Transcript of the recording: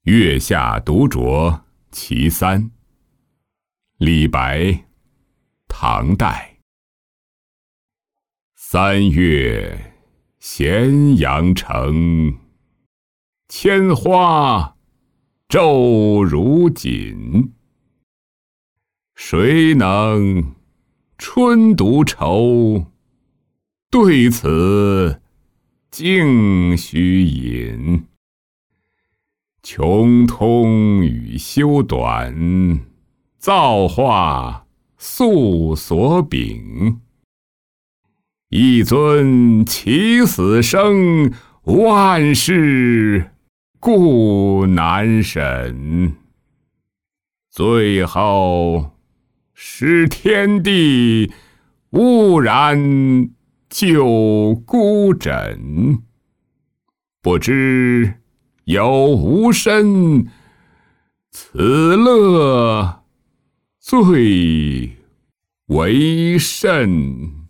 月下独酌其三。李白，唐代。三月咸阳城，千花骤如锦。谁能春独愁？对此径须饮。穷通与修短，造化素所秉。一尊起死生，万事故难审。最后使天地兀然就孤枕。不知有无身，此乐最为甚。